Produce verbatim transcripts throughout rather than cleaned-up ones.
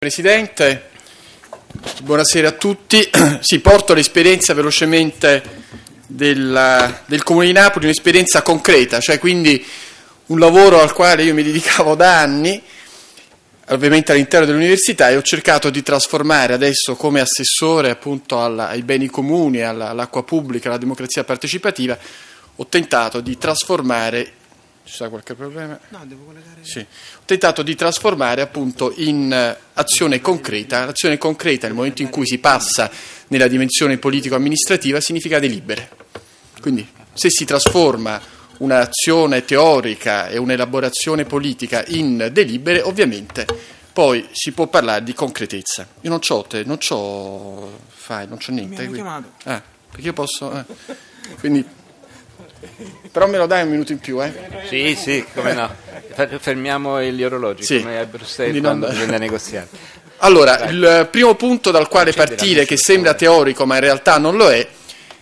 Presidente, buonasera a tutti. Sì, porto l'esperienza velocemente del, del Comune di Napoli, un'esperienza concreta, cioè quindi un lavoro al quale io mi dedicavo da anni, ovviamente all'interno dell'università, e ho cercato di trasformare adesso come assessore appunto alla, ai beni comuni, alla, all'acqua pubblica, alla democrazia partecipativa, ho tentato di trasformare. Ci sta qualche problema? No, devo collegare. Sì. Ho tentato di trasformare appunto in azione concreta. L'azione concreta, nel momento in cui si passa nella dimensione politico-amministrativa, significa delibere. Quindi, se si trasforma un'azione teorica e un'elaborazione politica in delibere, ovviamente poi si può parlare di concretezza. Io non c'ho te, non c'ho fai, non c'ho niente. Mi hanno chiamato. Ah, perché io posso. Eh. Quindi. Però me lo dai un minuto in più, eh? Sì, sì, come no. Fermiamo gli orologi, sì, come a Bruxelles quando non... bisogna negoziare. Allora, Dai. Il primo punto dal quale partire, che sembra teorico ma in realtà non lo è,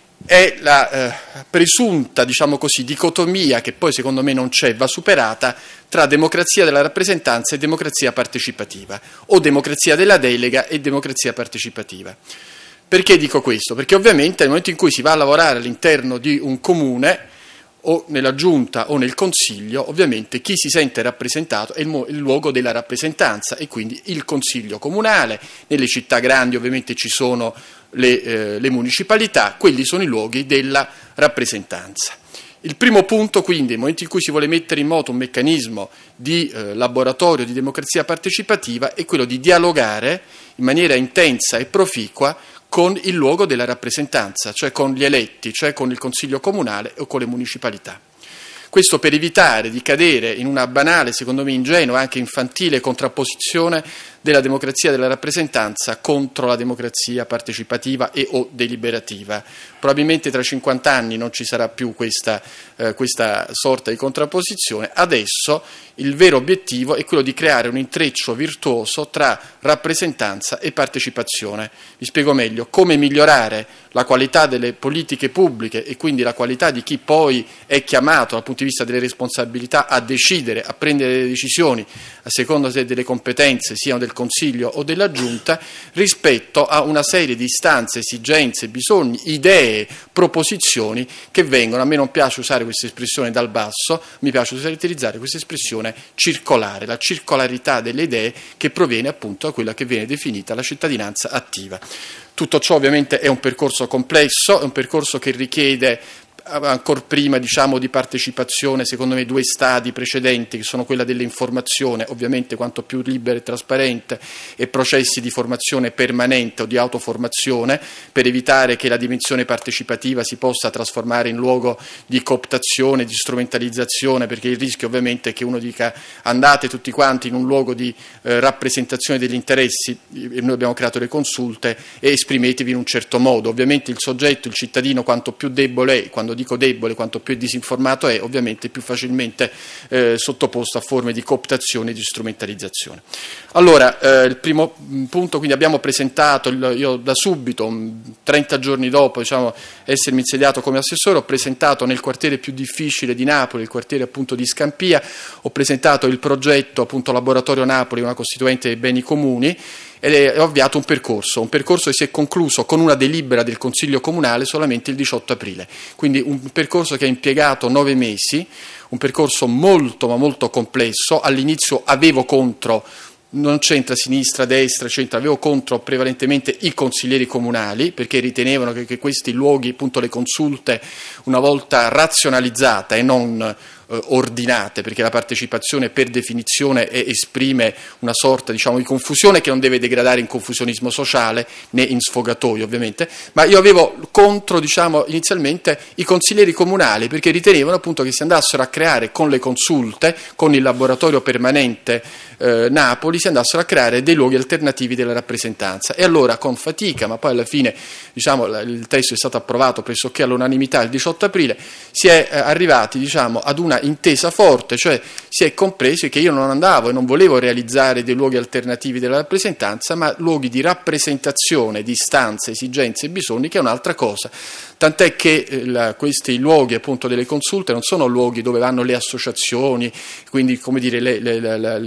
è la eh, presunta, diciamo così, dicotomia, che poi secondo me non c'è, va superata, tra democrazia della rappresentanza e democrazia partecipativa, o democrazia della delega e democrazia partecipativa. Perché dico questo? Perché ovviamente nel momento in cui si va a lavorare all'interno di un comune, o nella giunta o nel consiglio, ovviamente chi si sente rappresentato è il, mo- il luogo della rappresentanza, e quindi il consiglio comunale. Nelle città grandi ovviamente ci sono le, eh, le municipalità, quelli sono i luoghi della rappresentanza. Il primo punto, quindi, nel momento in cui si vuole mettere in moto un meccanismo di eh, laboratorio di democrazia partecipativa, è quello di dialogare in maniera intensa e proficua con il luogo della rappresentanza, cioè con gli eletti, cioè con il consiglio comunale o con le municipalità. Questo per evitare di cadere in una banale, secondo me ingenua, anche infantile contrapposizione della democrazia della rappresentanza contro la democrazia partecipativa e o deliberativa. Probabilmente tra cinquanta anni non ci sarà più questa, eh, questa sorta di contrapposizione. Adesso il vero obiettivo è quello di creare un intreccio virtuoso tra rappresentanza e partecipazione. Vi spiego meglio: come migliorare la qualità delle politiche pubbliche e quindi la qualità di chi poi è chiamato dal punto di vista delle responsabilità a decidere, a prendere delle decisioni a seconda se delle competenze siano del Consiglio o della Giunta, rispetto a una serie di istanze, esigenze, bisogni, idee, proposizioni che vengono, a me non piace usare questa espressione dal basso, mi piace utilizzare questa espressione circolare, la circolarità delle idee che proviene appunto da quella che viene definita la cittadinanza attiva. Tutto ciò ovviamente è un percorso complesso, è un percorso che richiede ancor prima, diciamo, di partecipazione, secondo me, due stadi precedenti, che sono quella dell'informazione, ovviamente quanto più libera e trasparente, e processi di formazione permanente o di autoformazione, per evitare che la dimensione partecipativa si possa trasformare in luogo di cooptazione, di strumentalizzazione, perché il rischio ovviamente è che uno dica: andate tutti quanti in un luogo di eh, rappresentazione degli interessi, e noi abbiamo creato le consulte, e esprimetevi in un certo modo. Ovviamente il soggetto, il cittadino, quanto più debole è, quando dico debole, quanto più disinformato è, ovviamente più facilmente eh, sottoposto a forme di cooptazione e di strumentalizzazione. Allora, eh, il primo punto, quindi abbiamo presentato, il, io da subito, trenta giorni dopo, diciamo, essermi insediato come assessore, ho presentato nel quartiere più difficile di Napoli, il quartiere appunto di Scampia, ho presentato il progetto appunto Laboratorio Napoli, una costituente dei beni comuni, e ho avviato un percorso, un percorso che si è concluso con una delibera del Consiglio Comunale solamente il diciotto aprile, quindi un percorso che ha impiegato nove mesi, un percorso molto ma molto complesso. All'inizio avevo contro, non c'entra sinistra, destra, centro, avevo contro prevalentemente i consiglieri comunali, perché ritenevano che, che questi luoghi, appunto le consulte, una volta razionalizzate e non ordinate, perché la partecipazione per definizione è, esprime una sorta, diciamo, di confusione che non deve degradare in confusionismo sociale né in sfogatoio, ovviamente, ma io avevo contro, diciamo, inizialmente i consiglieri comunali, perché ritenevano appunto che si andassero a creare con le consulte, con il laboratorio permanente eh, Napoli, si andassero a creare dei luoghi alternativi della rappresentanza. E allora, con fatica, ma poi alla fine, diciamo, il testo è stato approvato pressoché all'unanimità il diciotto aprile, si è eh, arrivati, diciamo, ad una intesa forte, cioè si è compreso che io non andavo e non volevo realizzare dei luoghi alternativi della rappresentanza, ma luoghi di rappresentazione di istanze, esigenze e bisogni, che è un'altra cosa. Tant'è che eh, la, questi luoghi appunto delle consulte non sono luoghi dove vanno le associazioni, quindi come dire le, le, le, le, le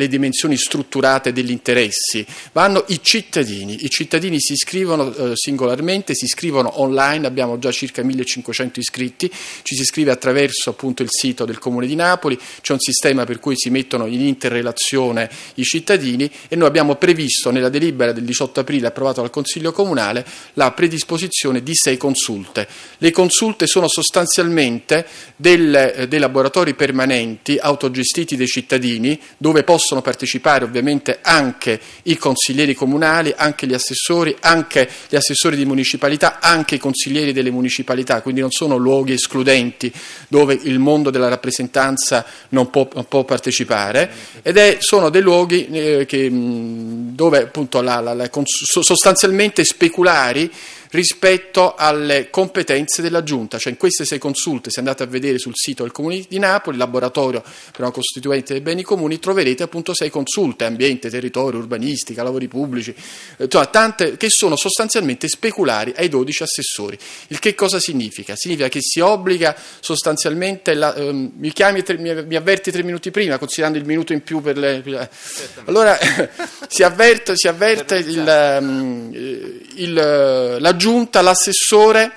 le dimensioni strutturate degli interessi, vanno i cittadini. I cittadini si iscrivono eh, singolarmente, si iscrivono online, abbiamo già circa millecinquecento iscritti, ci si iscrive attraverso appunto il sito del Comune di Napoli, c'è un sistema per cui si mettono in interrelazione i cittadini e noi abbiamo previsto nella delibera del diciotto aprile approvato dal Consiglio Comunale la predisposizione di sei consulte. Le consulte sono sostanzialmente del, dei laboratori permanenti autogestiti dai cittadini, dove possono partecipare ovviamente anche i consiglieri comunali, anche gli assessori, anche gli assessori di municipalità, anche i consiglieri delle municipalità, quindi non sono luoghi escludenti dove il mondo della rappresentanza non può, non può partecipare, ed è, sono dei luoghi eh, che, dove appunto la, la, la, sostanzialmente speculari rispetto alle competenze della Giunta. Cioè in queste sei consulte, se andate a vedere sul sito del Comune di Napoli, laboratorio per una costituente dei beni comuni, troverete appunto sei consulte: ambiente, territorio, urbanistica, lavori pubblici, eh, tante, che sono sostanzialmente speculari ai dodici assessori. Il che cosa significa? Significa che si obbliga sostanzialmente, la, ehm, mi, chiami tre, mi, mi avverti tre minuti prima, considerando il minuto in più per le... Per, allora si avverte, si avverte il, um, il, la Giunta, l'assessore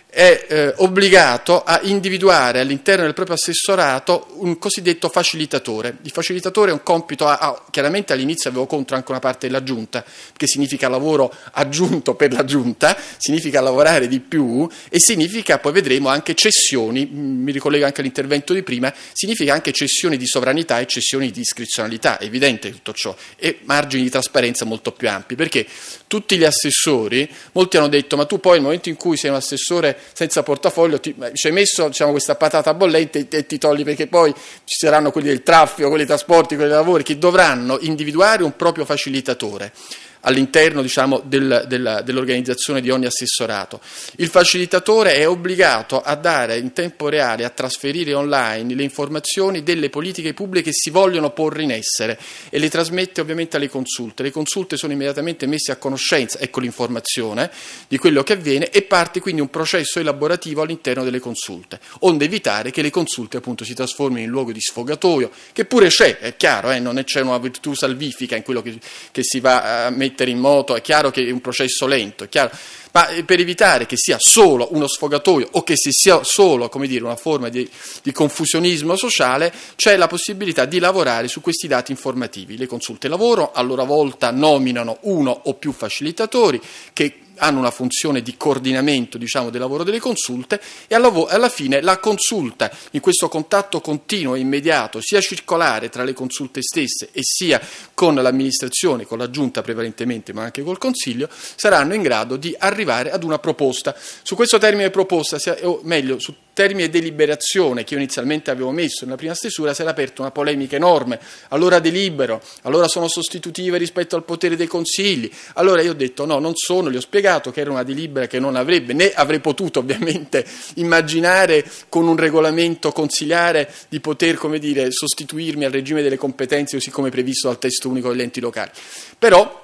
è eh, obbligato a individuare all'interno del proprio assessorato un cosiddetto facilitatore. Il facilitatore è un compito, a, a, chiaramente all'inizio avevo contro anche una parte della Giunta, che significa lavoro aggiunto per la Giunta, significa lavorare di più e significa, poi vedremo, anche cessioni, mi ricollego anche all'intervento di prima, significa anche cessioni di sovranità e cessioni di discrezionalità, è evidente tutto ciò, e margini di trasparenza molto più ampi, perché tutti gli assessori, molti hanno detto: ma tu poi nel momento in cui sei un assessore senza portafoglio ti, ci hai messo, diciamo, questa patata bollente e, e ti togli, perché poi ci saranno quelli del traffico, quelli dei trasporti, quelli dei lavori, che dovranno individuare un proprio facilitatore all'interno, diciamo, del, del, dell'organizzazione di ogni assessorato. Il facilitatore è obbligato a dare in tempo reale, a trasferire online le informazioni delle politiche pubbliche che si vogliono porre in essere e le trasmette ovviamente alle consulte. Le consulte sono immediatamente messe a conoscenza, ecco l'informazione, di quello che avviene, e parte quindi un processo elaborativo all'interno delle consulte, onde evitare che le consulte appunto si trasformino in luogo di sfogatoio, che pure c'è, è chiaro, eh, non c'è una virtù salvifica in quello che, che si va a mettere in moto, è chiaro che è un processo lento, è chiaro, ma per evitare che sia solo uno sfogatoio o che si sia solo, come dire, una forma di, di confusionismo sociale, c'è la possibilità di lavorare su questi dati informativi. Le consulte lavoro a loro volta nominano uno o più facilitatori che hanno una funzione di coordinamento, diciamo, del lavoro delle consulte, e alla, vo- alla fine la consulta, in questo contatto continuo e immediato, sia circolare tra le consulte stesse e sia con l'amministrazione, con la Giunta prevalentemente, ma anche col Consiglio, saranno in grado di arrivare ad una proposta. Su questo termine proposta, o meglio, su termine deliberazione che io inizialmente avevo messo nella prima stesura, si era aperta una polemica enorme. Allora delibero, allora sono sostitutive rispetto al potere dei consigli. Allora io ho detto no, non sono, gli ho spiegato che era una delibera che non avrebbe, né avrei potuto ovviamente immaginare con un regolamento consiliare di poter, come dire, sostituirmi al regime delle competenze così come previsto dal testo unico degli enti locali. Però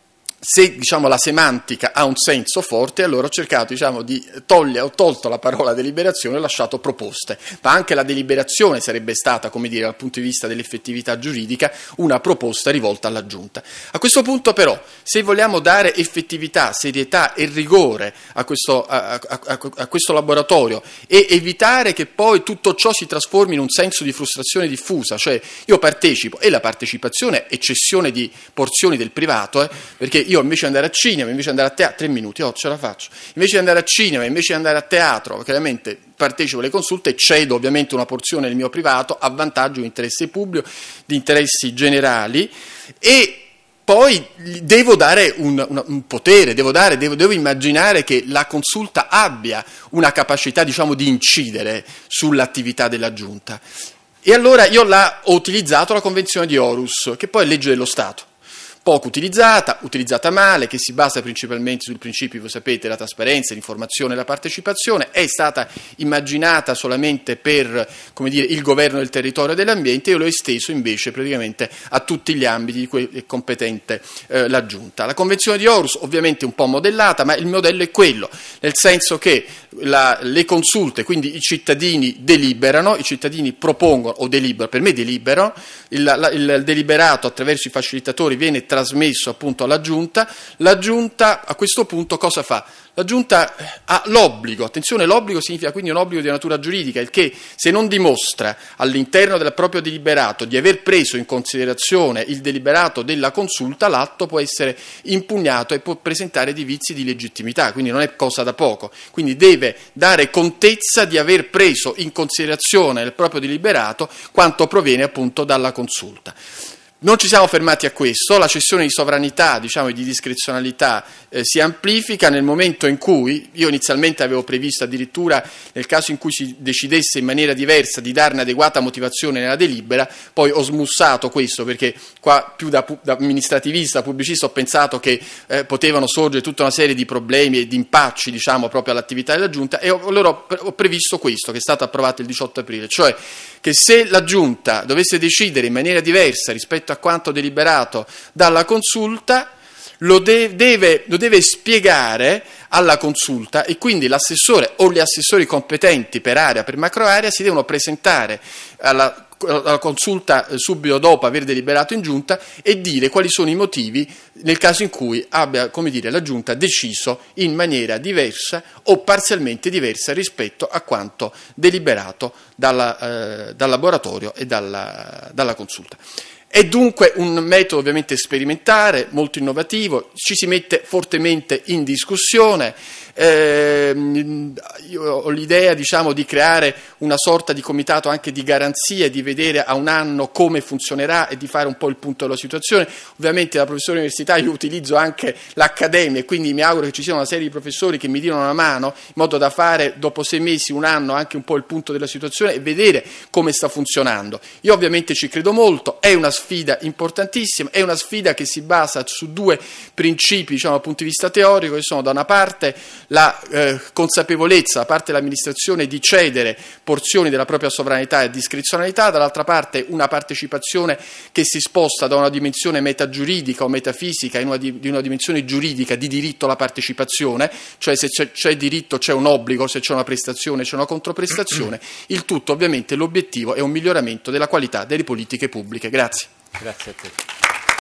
se, diciamo, la semantica ha un senso forte, allora ho cercato, diciamo, di togliere, ho tolto la parola deliberazione e ho lasciato proposte, ma anche la deliberazione sarebbe stata, come dire, dal punto di vista dell'effettività giuridica, una proposta rivolta alla Giunta. A questo punto però, se vogliamo dare effettività, serietà e rigore a questo, a, a, a, a questo laboratorio e evitare che poi tutto ciò si trasformi in un senso di frustrazione diffusa, cioè io partecipo, e la partecipazione è cessione di porzioni del privato, eh, perché io Io invece di andare a cinema, invece di andare a teatro, tre minuti, oh, ce la faccio. Invece di andare a cinema, invece di andare a teatro, chiaramente partecipo alle consulte e cedo ovviamente una porzione del mio privato a vantaggio di interesse pubblico, di interessi generali, e poi devo dare un, un, un potere, devo, dare, devo, devo immaginare che la consulta abbia una capacità, diciamo, di incidere sull'attività della Giunta. E allora io là ho utilizzato la Convenzione di Aarhus, che poi è legge dello Stato. poco utilizzata, utilizzata male, che si basa principalmente sul principio, voi sapete, della trasparenza, l'informazione e la partecipazione, è stata immaginata solamente per, come dire, il governo del territorio e dell'ambiente. Io l'ho esteso invece praticamente a tutti gli ambiti di cui è competente eh, la Giunta. La Convenzione di Aarhus ovviamente è un po' modellata, ma il modello è quello, nel senso che la, le consulte, quindi i cittadini deliberano, i cittadini propongono o deliberano, per me deliberano, il, la, il deliberato attraverso i facilitatori viene trasmesso appunto alla Giunta. La Giunta a questo punto cosa fa? La Giunta ha l'obbligo, attenzione, l'obbligo significa quindi un obbligo di natura giuridica, il che se non dimostra all'interno del proprio deliberato di aver preso in considerazione il deliberato della consulta, l'atto può essere impugnato e può presentare dei vizi di legittimità, quindi non è cosa da poco, quindi deve dare contezza di aver preso in considerazione nel proprio deliberato quanto proviene appunto dalla consulta. Non ci siamo fermati a questo, la cessione di sovranità, diciamo di discrezionalità eh, si amplifica nel momento in cui, io inizialmente avevo previsto addirittura nel caso in cui si decidesse in maniera diversa di darne adeguata motivazione nella delibera, poi ho smussato questo perché qua più da, da amministrativista, pubblicista ho pensato che eh, potevano sorgere tutta una serie di problemi e di impacci diciamo proprio all'attività della Giunta, e ho, allora ho, ho previsto questo che è stato approvato il diciotto aprile, cioè che se la Giunta dovesse decidere in maniera diversa rispetto a quanto deliberato dalla consulta, lo deve, deve, lo deve spiegare alla consulta, e quindi l'assessore o gli assessori competenti per area, per macroarea, si devono presentare alla, alla consulta subito dopo aver deliberato in Giunta e dire quali sono i motivi nel caso in cui abbia, come dire, la Giunta deciso in maniera diversa o parzialmente diversa rispetto a quanto deliberato dalla, eh, dal laboratorio e dalla, dalla consulta. È dunque un metodo ovviamente sperimentale, molto innovativo, ci si mette fortemente in discussione. Eh, io ho l'idea diciamo, di creare una sorta di comitato anche di garanzia, di vedere a un anno come funzionerà e di fare un po' il punto della situazione. Ovviamente da professore universitario io utilizzo anche l'accademia e quindi mi auguro che ci sia una serie di professori che mi diano una mano in modo da fare dopo sei mesi, un anno anche un po' il punto della situazione e vedere come sta funzionando. Io ovviamente ci credo molto, è una sfida importantissima, è una sfida che si basa su due principi diciamo, dal punto di vista teorico, che sono da una parte la eh, consapevolezza da parte dell'amministrazione di cedere porzioni della propria sovranità e discrezionalità, dall'altra parte una partecipazione che si sposta da una dimensione metagiuridica o metafisica in una, di, di una dimensione giuridica di diritto alla partecipazione, cioè se c'è, c'è diritto c'è un obbligo, se c'è una prestazione c'è una controprestazione, il tutto ovviamente l'obiettivo è un miglioramento della qualità delle politiche pubbliche. Grazie. Grazie a te.